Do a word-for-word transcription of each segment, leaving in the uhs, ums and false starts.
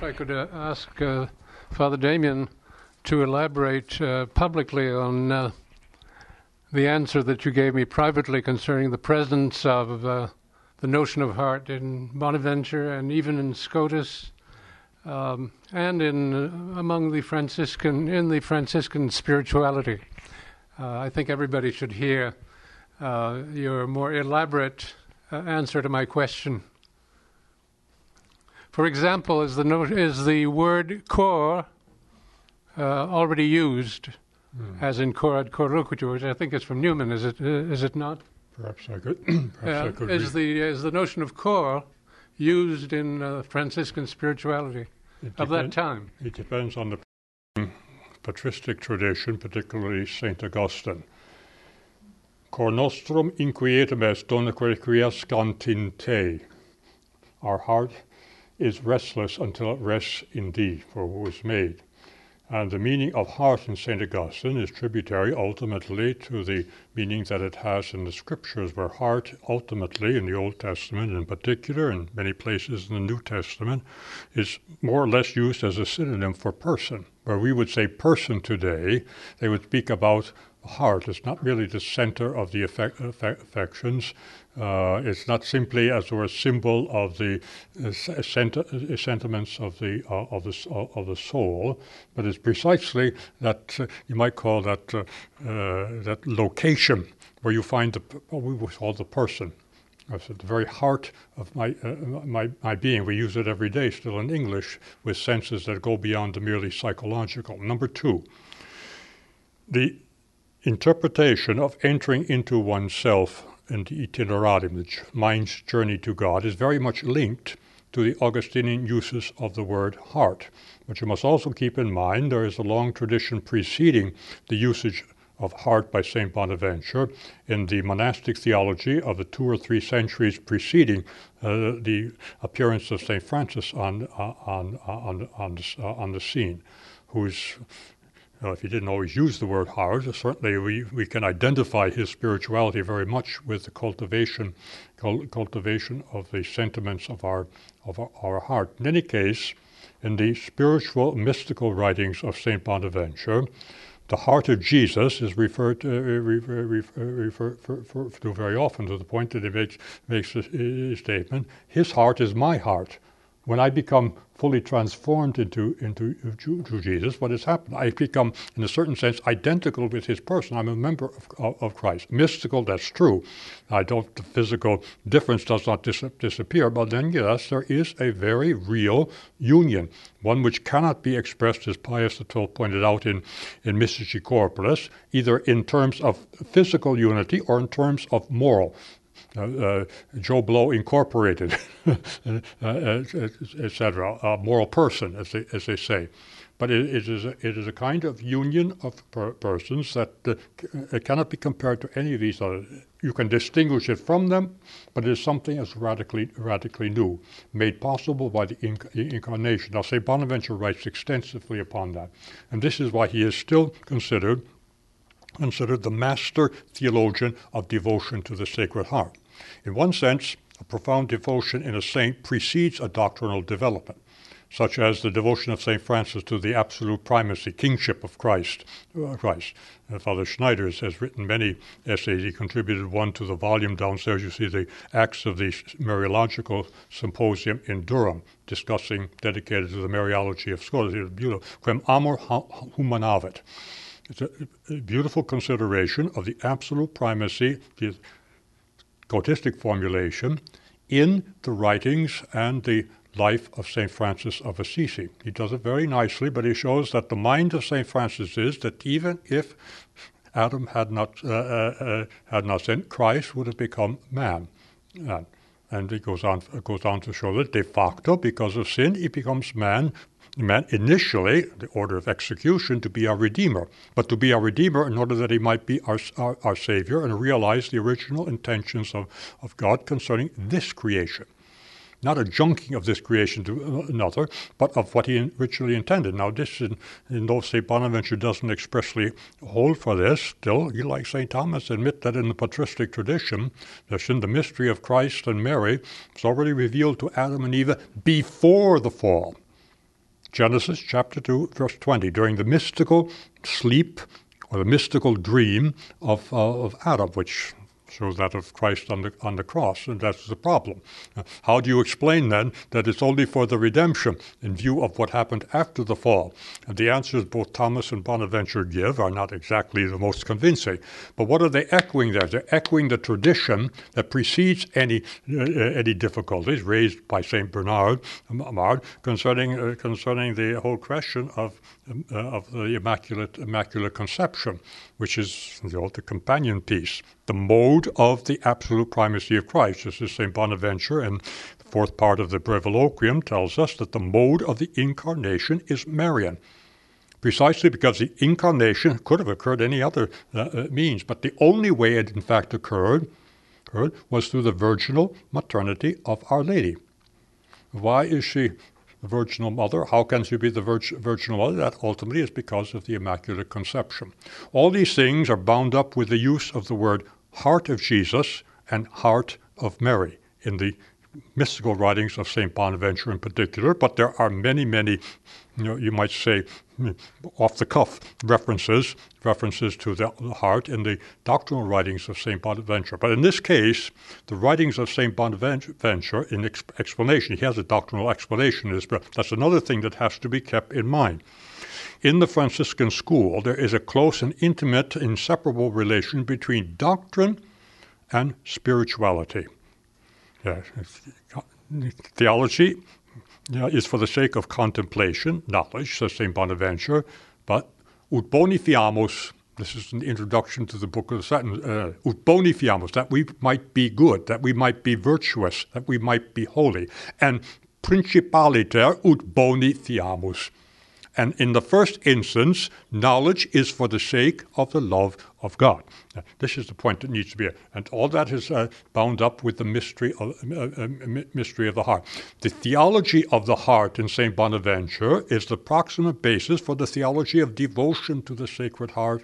I could uh, ask uh, Father Damien to elaborate uh, publicly on uh, the answer that you gave me privately concerning the presence of uh, the notion of heart in Bonaventure and even in Scotus, um, and in uh, among the Franciscan in the Franciscan spirituality. Uh, I think everybody should hear uh, your more elaborate uh, answer to my question. For example, is the no- is the word cor uh, already used, mm. as in cor ad cor loquitur, which I think is from Newman, is it? Uh, is it not? Perhaps I could. perhaps uh, I could is read. the is the notion of cor used in uh, Franciscan spirituality It of depen- that time? It depends on the patristic tradition, particularly Saint Augustine. Cor nostrum inquietum est donaque quiescant in te. Our heart is restless until it rests in thee, for who was made. And the meaning of heart in Saint Augustine is tributary ultimately to the meaning that it has in the scriptures, where heart ultimately in the Old Testament in particular, and many places in the New Testament, is more or less used as a synonym for person. Where we would say person today, they would speak about heart. It's not really the center of the affect, affect, affections. Uh, it's not simply as or a symbol of the uh, sent- uh, sentiments of the uh, of the uh, of the soul, but it's precisely that uh, you might call that uh, uh, that location where you find the what we would call the person. It's at the very heart of my, uh, my my being. We use it every day still in English with senses that go beyond the merely psychological. Number two, the interpretation of entering into oneself in the itinerarium, the mind's journey to God, is very much linked to the Augustinian uses of the word heart. But you must also keep in mind there is a long tradition preceding the usage of heart by Saint Bonaventure in the monastic theology of the two or three centuries preceding uh, the appearance of Saint Francis on uh, on uh, on on the, uh, on the scene, who's Well, if he didn't always use the word heart, certainly we, we can identify his spirituality very much with the cultivation cul- cultivation of the sentiments of our of our, our heart. In any case, in the spiritual mystical writings of Saint Bonaventure, the heart of Jesus is referred to, uh, refer, refer, refer, refer, refer to very often, to the point that he makes makes a, a statement: "His heart is my heart." When I become fully transformed into, into to Jesus, what has happened? I become, in a certain sense, identical with his person. I'm a member of, of, of Christ. Mystical, that's true. I don't, the physical difference does not dis- disappear, but then, yes, there is a very real union, one which cannot be expressed, as Pius the twelfth pointed out in, in Mystici Corporis, either in terms of physical unity or in terms of moral. Uh, uh, Joe Blow Incorporated, uh, et cetera, a moral person, as they, as they say. But it, it, is a, it is a kind of union of per- persons that uh, it cannot be compared to any of these others. You can distinguish it from them, but it is something as radically radically new, made possible by the inc- incarnation. Now, Saint Bonaventure writes extensively upon that. And this is why he is still considered considered the master theologian of devotion to the Sacred Heart. In one sense, a profound devotion in a saint precedes a doctrinal development, such as the devotion of Saint Francis to the absolute primacy, kingship of Christ. Uh, Christ. Uh, Father Schneiders has written many essays. He contributed one to the volume downstairs. You see the Acts of the Mariological Symposium in Durham, discussing, dedicated to the Mariology of Scotus. It was beautiful. Quem amor humanavit. It's a, a beautiful consideration of the absolute primacy, the Scotistic formulation, in the writings and the life of Saint Francis of Assisi. He does it very nicely, but he shows that the mind of Saint Francis is that even if Adam had not uh, uh, had not sinned, Christ would have become man. And, and he goes on goes on to show that de facto, because of sin, he becomes man. Man initially, the order of execution, to be our Redeemer, but to be our Redeemer in order that he might be our, our, our Savior and realize the original intentions of, of God concerning this creation. Not a junking of this creation to another, but of what he originally intended. Now, this, in, in though Saint Bonaventure doesn't expressly hold for this, still, he, like Saint Thomas, admit that in the patristic tradition, there's in the mystery of Christ and Mary, it's already revealed to Adam and Eve before the fall. Genesis chapter two, verse twenty, during the mystical sleep or the mystical dream of, uh, of Adam, which shows that of Christ on the on the cross, and that's the problem. Uh, how do you explain then that it's only for the redemption in view of what happened after the fall? And the answers both Thomas and Bonaventure give are not exactly the most convincing. But what are they echoing there? They're echoing the tradition that precedes any uh, any difficulties raised by Saint Bernard Mard concerning uh, concerning the whole question of uh, of the immaculate immaculate conception, which is, you know, the companion piece, the mode of the absolute primacy of Christ. This is Saint Bonaventure, and the fourth part of the Breviloquium tells us that the mode of the incarnation is Marian, precisely because the incarnation could have occurred any other uh, means, but the only way it in fact occurred, occurred was through the virginal maternity of Our Lady. Why is she the virginal mother? How can she be the virg- virginal mother? That ultimately is because of the Immaculate Conception. All these things are bound up with the use of the word heart of Jesus and heart of Mary in the mystical writings of Saint Bonaventure in particular, but there are many, many, you know, you might say, off-the-cuff references, references to the heart in the doctrinal writings of Saint Bonaventure. But in this case, the writings of Saint Bonaventure, in ex- explanation, he has a doctrinal explanation, but that's another thing that has to be kept in mind. In the Franciscan school, there is a close and intimate, inseparable relation between doctrine and spirituality. Yeah, theology yeah, is for the sake of contemplation, knowledge, says Saint Bonaventure, but ut boni fiamus, this is an introduction to the book of the Saturn, uh, ut boni fiamus, that we might be good, that we might be virtuous, that we might be holy, and principaliter ut boni fiamus. And in the first instance, knowledge is for the sake of the love of God. Now, this is the point that needs to be, and all that is uh, bound up with the mystery of, uh, uh, mystery of the heart. The theology of the heart in Saint Bonaventure is the proximate basis for the theology of devotion to the Sacred Heart.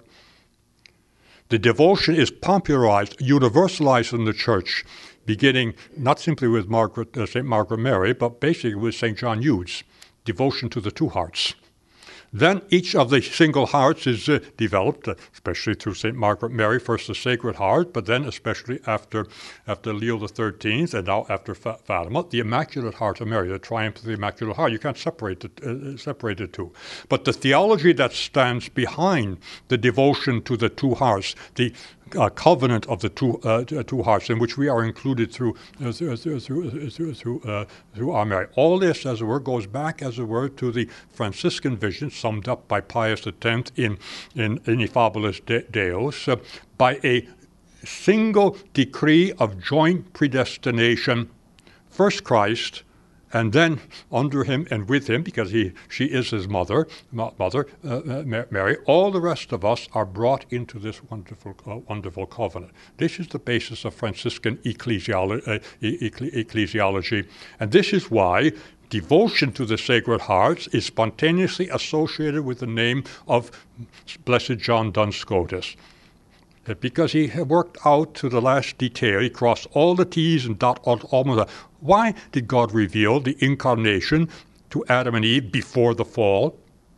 The devotion is popularized, universalized in the Church, beginning not simply with Margaret, uh, Saint Margaret Mary, but basically with Saint John Eudes, devotion to the two hearts. Then each of the single hearts is uh, developed, uh, especially through Saint Margaret Mary, first the Sacred Heart, but then especially after after Leo the thirteenth, and now after Fa- Fatima, the Immaculate Heart of Mary, the triumph of the Immaculate Heart. You can't separate it, uh, separate the two. But the theology that stands behind the devotion to the two hearts, the Uh, covenant of the two uh, two hearts, in which we are included through uh, through through through through, uh, through our Mary. All this, as it were, goes back, as it were, to the Franciscan vision summed up by Pius the Tenth in in Ineffabilis De- Deus, uh, by a single decree of joint predestination. First Christ, and then under him and with him, because he she is his mother, mother uh, Mary. All the rest of us are brought into this wonderful, uh, wonderful covenant. This is the basis of Franciscan ecclesiolo- uh, ecclesi- ecclesiology, and this is why devotion to the Sacred Hearts is spontaneously associated with the name of Blessed John Duns Scotus. Because he had worked out to the last detail, he crossed all the T's and dot all, all the. Why did God reveal the incarnation to Adam and Eve before the fall?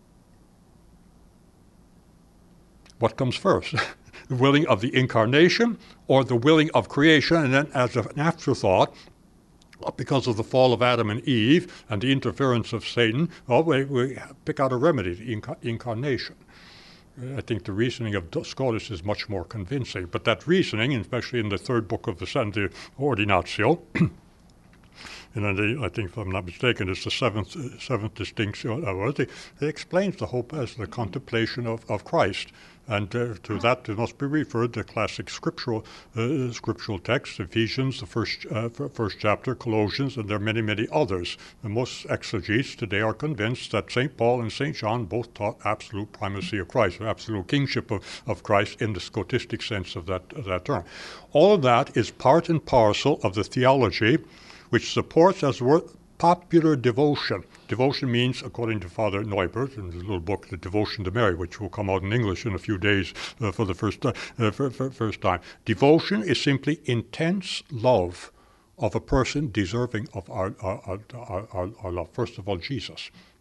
What comes first? The willing of the incarnation or the willing of creation? And then as an afterthought, because of the fall of Adam and Eve and the interference of Satan, well, we, we pick out a remedy, the inca- incarnation. I think the reasoning of Scotus is much more convincing. But that reasoning, especially in the third book of the, the Ordinatio, and then they, I think, if I'm not mistaken, it's the seventh uh, seventh distinction. Uh, it, it explains the hope as the contemplation of, of Christ. And uh, to that, it must be referred to classic scriptural uh, scriptural texts, Ephesians, the first uh, first chapter, Colossians, and there are many, many others. And most exegetes today are convinced that Saint Paul and Saint John both taught absolute primacy of Christ, or absolute kingship of, of Christ in the Scotistic sense of that, of that term. All of that is part and parcel of the theology which supports, as were, popular devotion. Devotion means, according to Father Neubert in his little book, The Devotion to Mary, which will come out in English in a few days uh, for the first, uh, for, for first time. Devotion is simply intense love of a person deserving of our, our, our, our, our love. First of all, Jesus.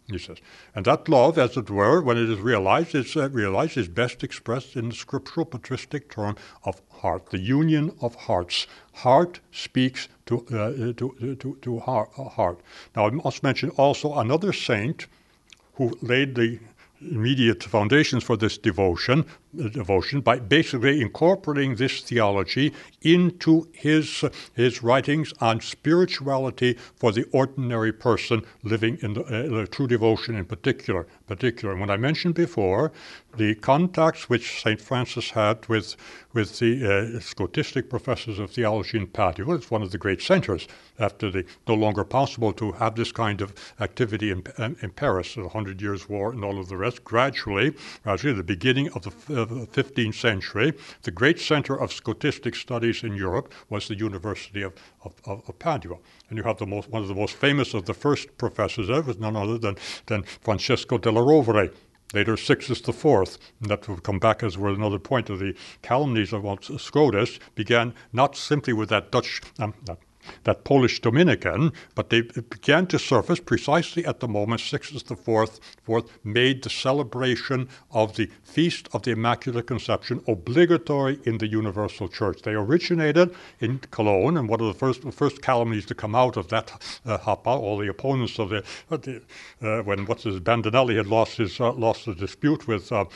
he says. And that love, as it were, when it is realized, is uh, realized is best expressed in the scriptural patristic term of heart, the union of hearts. Heart speaks to, uh, to, to, to heart, heart. Now, I must mention also another saint who laid the immediate foundations for this devotion, uh, devotion by basically incorporating this theology into his uh, his writings on spirituality for the ordinary person living in the, uh, the true devotion in particular. Particular, and when I mentioned before the contacts which Saint Francis had with with the uh, Scotistic professors of theology in Padua, it's one of the great centers after the no longer possible to have this kind of activity in, in, in Paris, the Hundred Years' War and all of the rest. Gradually, gradually, the beginning of the uh, fifteenth century, the great center of Scotistic studies in Europe was the University of, of, of, of Padua. And you have the most, one of the most famous of the first professors there was none other than, than Francesco della Rovere, later Sixtus the Fourth. And that will come back as well another point of the calumnies about Scotus began not simply with that Dutch, um, that that Polish Dominican, but they began to surface precisely at the moment Sixtus the Fourth, Fourth made the celebration of the Feast of the Immaculate Conception obligatory in the Universal Church. They originated in Cologne, and one of the first the first calumnies to come out of that uh, hapa, all the opponents of the, uh, the uh, when what's his Bandinelli had lost his uh, lost the dispute with uh,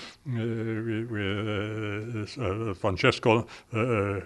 uh, uh, Francesco uh,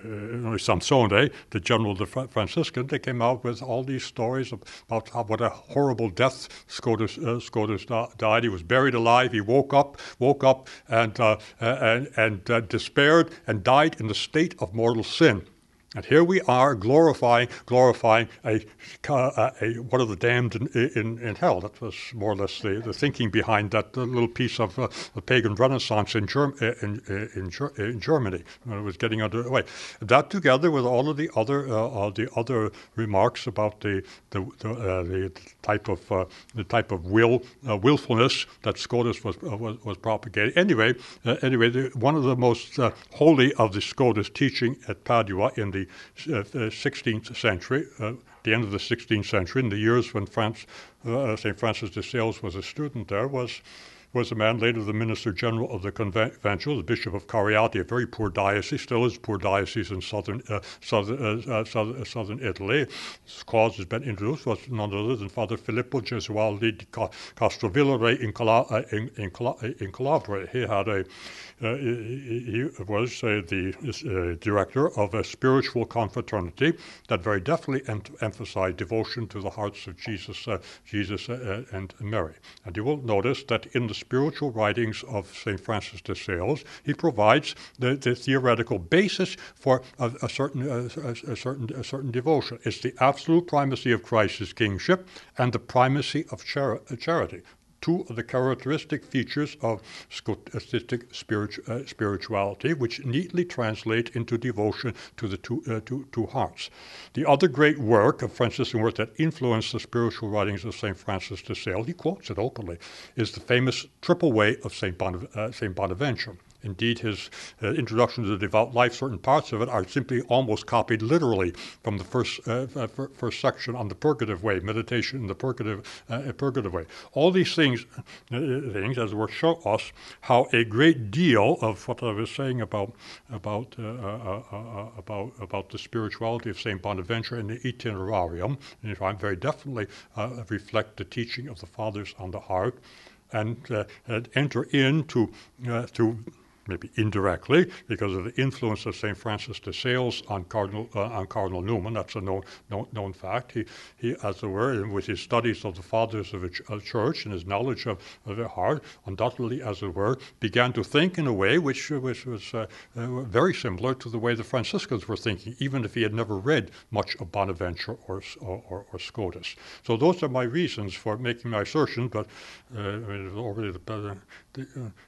uh, Sansone, the general of the Fra- Franciscan. They came out with all these stories about how, what a horrible death Scotus, uh, Scotus died. He was buried alive. He woke up, woke up, and uh, and, and uh, despaired, and died in the state of mortal sin. And here we are glorifying, glorifying a, a, a one of the damned in, in, in hell. That was more or less the, the thinking behind that little piece of uh, the pagan Renaissance in, Germ, in, in, in Germany when it was getting underway. That, together with all of the other uh, all the other remarks about the the the, uh, the type of uh, the type of will uh, willfulness that Scotus was uh, was, was propagating. Anyway, uh, anyway, the, one of the most uh, holy of the Scotus teaching at Padua in the Uh, sixteenth century, uh, the end of the sixteenth century, in the years when France, uh, Saint Francis de Sales was a student there, was was a man later the Minister General of the Conventual, the Bishop of Cariati, a very poor diocese, still is a poor diocese in southern uh, southern, uh, uh, southern, uh, southern Italy. His cause has been introduced, was none other than Father Filippo Gesualdi di Castrovillare in, Cala, uh, in, in, Cala, in Calabria. He had a Uh, he, he was uh, the uh, director of a spiritual confraternity that very definitely em- emphasized devotion to the hearts of Jesus, uh, Jesus uh, and Mary. And you will notice that in the spiritual writings of Saint Francis de Sales, he provides the, the theoretical basis for a, a certain uh, a, a certain a certain devotion. It's the absolute primacy of Christ's kingship and the primacy of char- charity. Two of the characteristic features of Scotistic spiritu- uh, spirituality, which neatly translate into devotion to the two, uh, two, two hearts. The other great work of Franciscan work that influenced the spiritual writings of Saint Francis de Sales, he quotes it openly, is the famous Triple Way of Saint Bonav- uh, Saint Bonaventure. Indeed, his uh, introduction to the devout life, certain parts of it are simply almost copied literally from the first uh, f- first section on the purgative way, meditation in the purgative uh, purgative way. All these things, uh, things as it were, show us how a great deal of what I was saying about about uh, uh, uh, about about the spirituality of Saint Bonaventure and the Itinerarium, and if I very definitely uh, reflect the teaching of the Fathers on the heart, and uh, and enter into uh, to. Maybe indirectly, because of the influence of Saint Francis de Sales on Cardinal uh, on Cardinal Newman. That's a known known, known fact. He, he, as it were, with his studies of the fathers of the ch- uh, church and his knowledge of, of their heart, undoubtedly, as it were, began to think in a way which, which was uh, uh, very similar to the way the Franciscans were thinking, even if he had never read much of Bonaventure or or, or, or Scotus. So those are my reasons for making my assertion. But uh, already the, the,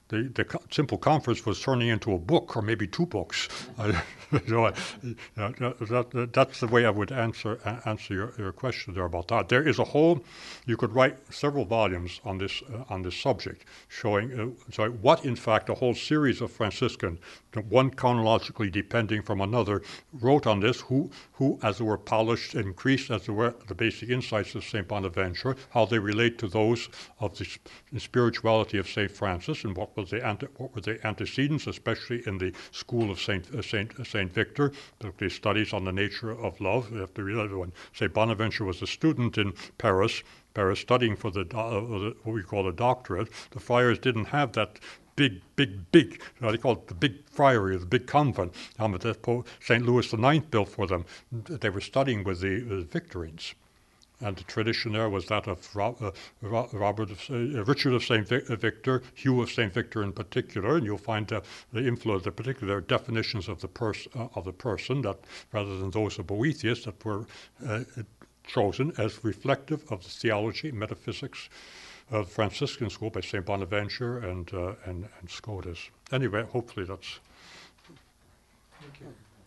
the, the co- simple conference was turning into a book or maybe two books. I, you know, I, that, that, that's the way I would answer uh, answer your, your question there about that. There is a whole, you could write several volumes on this uh, on this subject, showing uh, sorry, what in fact a whole series of Franciscan, one chronologically depending from another, wrote on this, who, who as it were, polished and increased, as it were, the basic insights of Saint Bonaventure, how they relate to those of the, the spirituality of Saint Francis, and what was the ante, what were the antecedents, especially in the school of Saint uh, Saint uh, Saint Victor, the, the studies on the nature of love. You have to realize when Saint Bonaventure was a student in Paris, Paris studying for the, uh, what we call a doctorate, the friars didn't have that big, big, big, you know, they call it the big friary, the big convent, um, that Saint Louis the Ninth built for them. They were studying with the, the Victorines. And the tradition there was that of uh, Robert of, uh, Richard of Saint Victor, Hugh of Saint Victor in particular, and you'll find uh, the influence, the particular definitions of the pers- uh, of the person, that rather than those of Boethius, that were uh, chosen as reflective of the theology, metaphysics of the Franciscan school by Saint Bonaventure and uh, and, and Scotus. Anyway, hopefully that's. Thank you.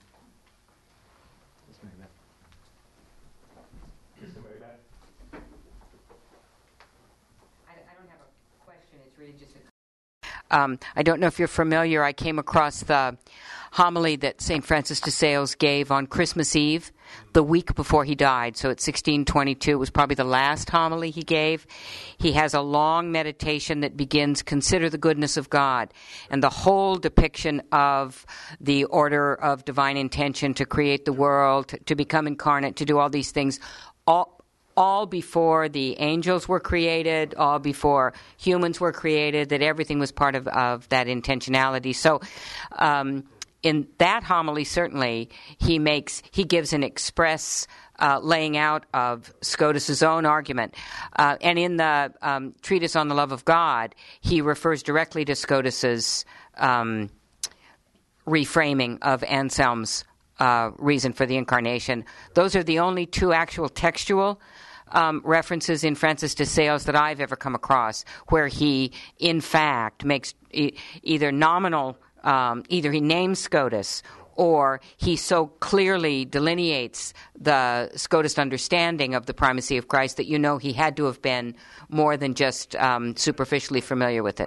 Um, I don't know if you're familiar. I came across the homily that Saint Francis de Sales gave on Christmas Eve, the week before he died. So it's sixteen twenty-two. It was probably the last homily he gave. He has a long meditation that begins, "Consider the goodness of God," and the whole depiction of the order of divine intention to create the world, to, to become incarnate, to do all these things, all all before the angels were created, all before humans were created, that everything was part of, of that intentionality. So um, in that homily, certainly, he makes he gives an express uh, laying out of Scotus's own argument. Uh, and in the um, Treatise on the Love of God, he refers directly to Scotus's um, reframing of Anselm's uh, reason for the incarnation. Those are the only two actual textual Um, references in Francis de Sales that I've ever come across where he, in fact, makes e- either nominal, um, either he names Scotus or he so clearly delineates the Scotist understanding of the primacy of Christ that you know he had to have been more than just um, superficially familiar with it.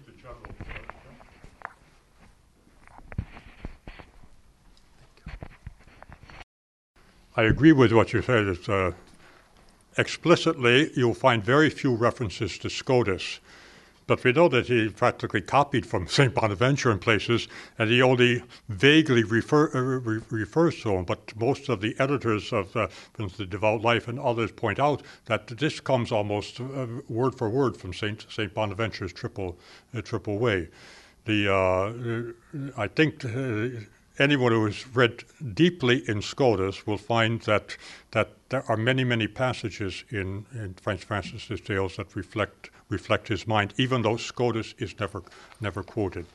I agree with what you said. It's, uh, explicitly, you'll find very few references to Scotus. But we know that he practically copied from Saint Bonaventure in places, and he only vaguely refer, uh, re- refers to him. But most of the editors of uh, the Devout Life and others point out that this comes almost uh, word for word from Saint Saint Bonaventure's triple uh, triple way. The uh, I think. Uh, Anyone who has read deeply in Scotus will find that that there are many, many passages in, in Francis de Sales that reflect reflect his mind, even though Scotus is never never quoted.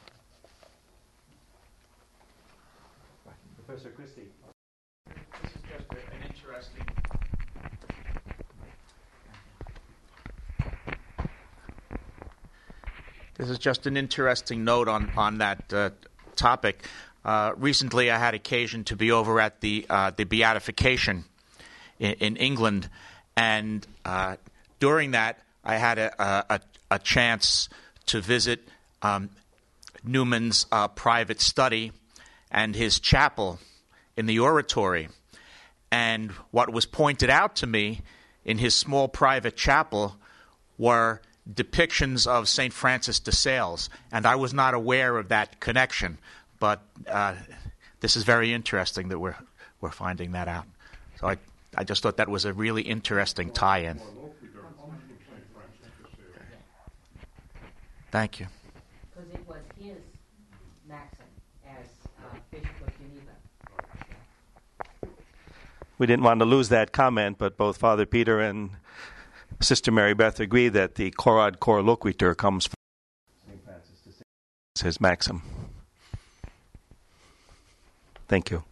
Professor Christie. This is just a, an interesting. This is just an interesting note on on that uh, topic. Uh, recently, I had occasion to be over at the uh, the beatification in, in England, and uh, during that, I had a, a, a chance to visit um, Newman's uh, private study and his chapel in the oratory. And what was pointed out to me in his small private chapel were depictions of Saint Francis de Sales, and I was not aware of that connection. But uh, this is very interesting that we're we're finding that out. So I I just thought that was a really interesting tie-in. Thank you. Because it was his maxim as uh, Bishop of Geneva. We didn't want to lose that comment, but both Father Peter and Sister Mary Beth agree that the Corad Cor Loquitur comes from Saint Francis de Sales, his maxim. Thank you.